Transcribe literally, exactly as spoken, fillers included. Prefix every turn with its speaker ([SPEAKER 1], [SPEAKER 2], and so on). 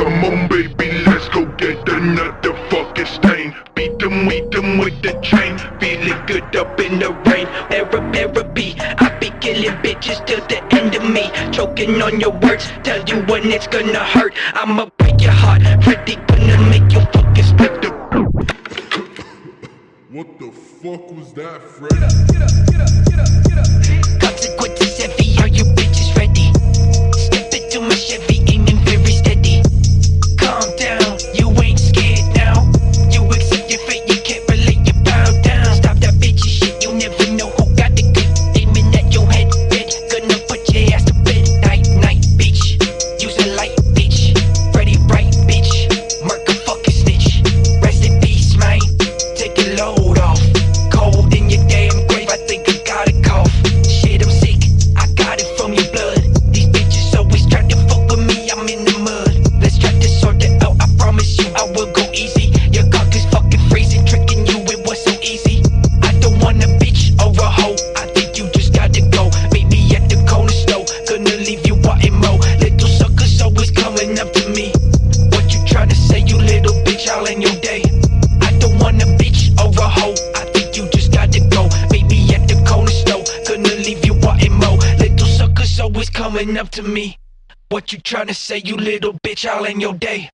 [SPEAKER 1] Come on baby, let's go get another fucking stain. Beat them, beat them with the chain. Feeling good up in the rain. Therapy, I be killing bitches till the end of me. Choking on your words, tell you when it's gonna hurt. I'ma break your heart, Freddy gonna make you fucking split the.
[SPEAKER 2] What the fuck was that, Freddy?
[SPEAKER 3] Get up, get up, get up, get up, get up.
[SPEAKER 4] Consequences heavy, are you bitches ready? Step into my Chevy, aiming very steady. Calm down, you ain't scared now. You accept your fate, you can't relate, you bow down. Stop that bitchy shit, you never know who got the clip. Aiming at your head, bitch, gonna put your ass to bed. Night, night, bitch, use a light, bitch. Ready, right, bitch, murk a fucking snitch. Rest in peace, man, take a load off. Cold in your damn grave, I think I got a cough. Shit, I'm sick, I got it from your blood. These bitches always try to fuck with me, I'm in the mud. Let's try to sort it out, I promise you I will go easy. Your cock is fucking freezing, tricking you, it was so easy. I don't want a bitch or a hoe, I think you just gotta go. Meet me at the corner store, gonna leave you wanting more. Little suckers always coming up to me. What you tryna say, you little bitch, all in your day? I don't want a bitch or a hoe, I think you just gotta go. Meet me at the corner store, gonna leave you wanting more. Little suckers always coming up to me. What you tryna say, you little bitch, all in your day?